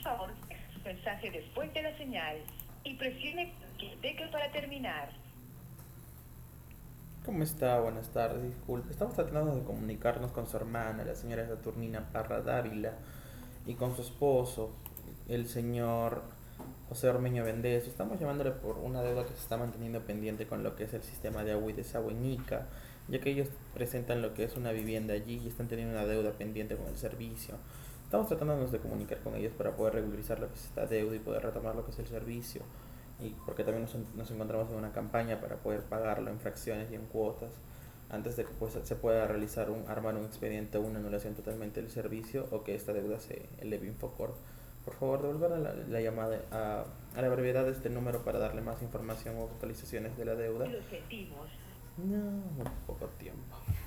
favor, deje su mensaje después de la señal y presione cualquier tecla para terminar. ¿Cómo está? Buenas tardes, disculpe. Estamos tratando de comunicarnos con su hermana, la señora Saturnina Parra Dávila, y con su esposo, el señor José Ormeño Vendés. Estamos llamándole por una deuda que se está manteniendo pendiente con lo que es el sistema de agua y desagüe en Ica, ya que ellos presentan lo que es una vivienda allí y están teniendo una deuda pendiente con el servicio. Estamos tratándonos de comunicar con ellos para poder regularizar lo que es esta deuda y poder retomar lo que es el servicio. Y porque también nos encontramos en una campaña para poder pagarlo en fracciones y en cuotas antes de que pues, se pueda realizar armar un expediente o una anulación totalmente del servicio o que esta deuda se eleve Infocor. Por favor, devolver la llamada a la brevedad de este número para darle más información o actualizaciones de la deuda. Lo sentimos. No, muy poco tiempo.